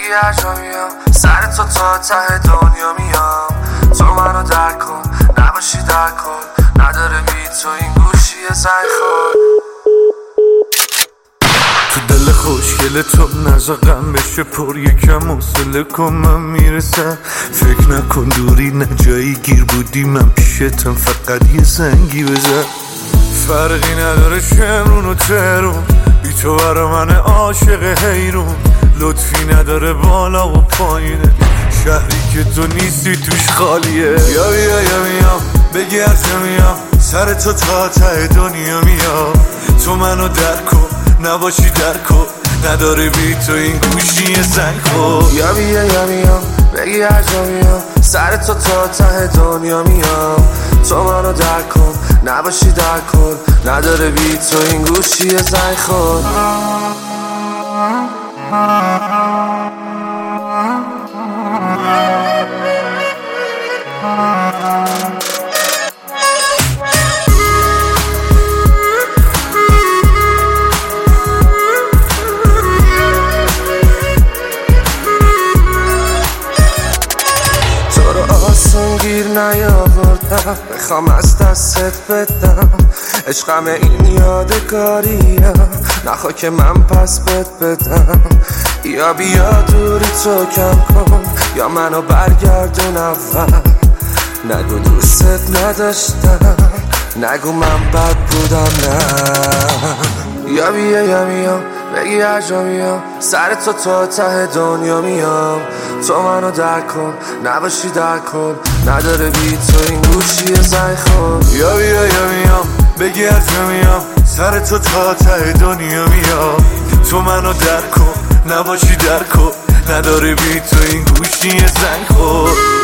بگی هر جا میام سر تو تا ته دنیا میام. تو منو درک کن نباشی در کن، نداره بی تو این گوشی زنگ خور. تو دل خوشگل تو نزا غم بشه پر، یکم حوصله کن من میرسم. فکر نکن دوری نه جایی گیر بودی، من پیشتم فقط یه زنگی بزن. فرقی نداره شمرون و ترون، بی تو برا من عاشق حیرون. لطفی نداره بالا و پایینه، شهری که تو نیستی توش خالیه. یا بیا یا میام بگی از میام سر تو تا ته دنیا میام. تو منو درک کن نباشی در کن، نداره بی تو این گوشی زنگ خور. یا بیا یا میام بگی هر جا میام سر تو تا ته دنیا میام. تو منو درک کن نباشی در کن، نداره بی تو این گوشی زنگ خور. گیر نیاوردم بخوام از دستت بدم، عشقم این یادگاریه نخوا که من پس بدم. یا بیا دوری تو کم کن یا منو برگردون اول. نگو دوستت نداشتم، نگو من بد بودم نه. یا بیا یا میام بگی هر جا میام سر تو تا ته دنیا میام. تو منو درک کن نباشی در کن، نداره بی تو این گوشی زنگ خور. یا بیا یا میام بگی از میام سر تو تا ته دنیا میام. تو منو درک کن نباشی در کن، نداره بی تو این گوشی زنگ خور.